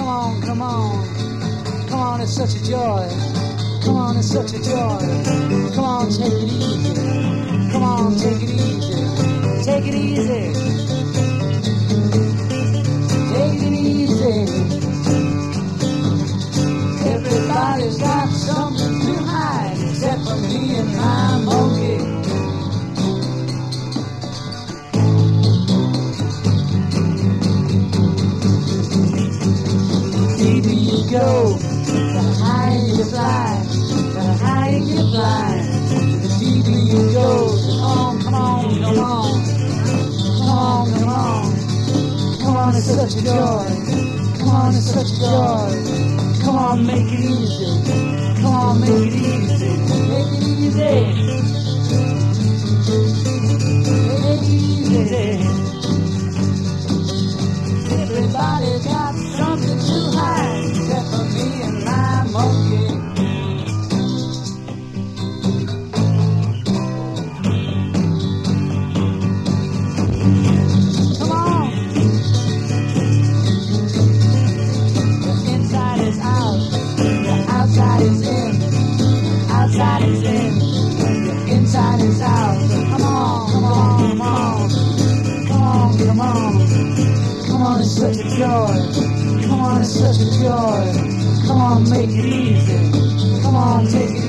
Come on, come on. Come on, it's such a joy. Come on, it's such a joy. Come on, take it easy. Come on, take it easy. Take it easy. Take it easy. Everybody's got something to hide except for me and my monkey. Deeper you go, the higher you fly, the higher you fly. The deeper you go, come on, come on, come on, come on, come on. Come on, it's such a joy. Come on, it's such a joy. Come on, make it easy. Come on, make it easy. Make it easy. Make it easy. Everybody's got something to hide except for me and my monkey. Come on. The inside is out, the outside is in. Outside is in, the inside is out. So come on, come on, come on. Come on, come on. Come on, it's such a joy. Come on, it's such a joy. Come on, make it easy. Come on, take it